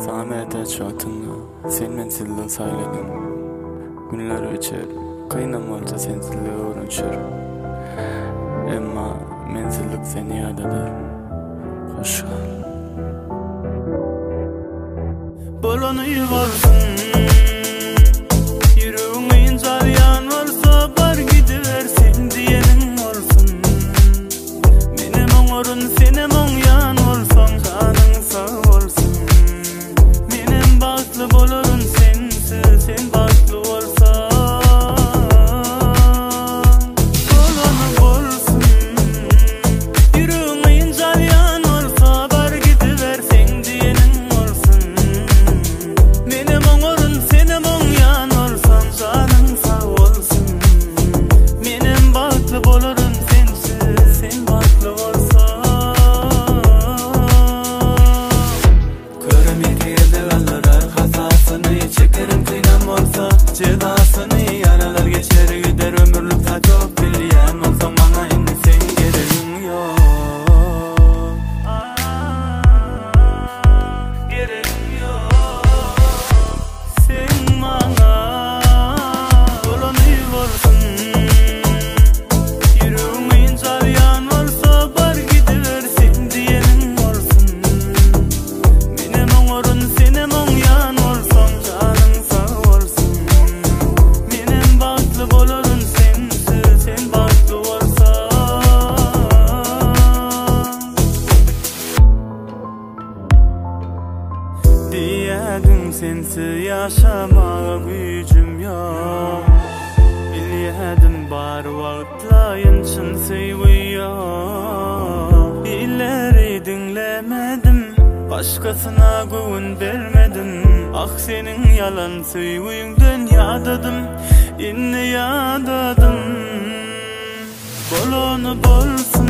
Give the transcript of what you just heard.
Samet'e çatını sen menzilli sayladım. Günler öçer, kıynam olsa sensizliğe uğraşır. Emma menzillik seni yad eder. Hoş kal. Bolonu yuvarsın, yüreğin incar yan olsa bar gidiversin diyenin olsun. Benim oğurun senin yan olsan canın sağ olsun. Benim baklı bolorun sensiz, sen baklı olsan. Bolonu bolsun, yüreğin incar yan olsa bar gidiversin diyenin olsun. Benim oğurun senin yan olsan canın sağ olsun. Benim baklı bolorun sensiz, sen baklı olsan. Körüm yekelde kalır hasasını, çekerim kıynam olsa cezasını. Yaralar geçer gider ömürlük ta çok bilyen olsa bana indi sen gereğin yok. Gereğin yok. Sen bana bolonu yuvarsın, yüreğin incar yan olsa bar gidiversin diyenin olsun. Benim oğurun senin yan olsan canın sağ olsun. Benim baklı bolorun sensiz, sen baklı olsan. Diyedim sensiz yaşamaya gücüm yok. Bilyedim bar vakitlayın çın seviyyor. İleri dinlemedim, başkasına güven vermedim. Ah senin yalan seviyünden yadadım, inni yadadım. Bolonu bolsun,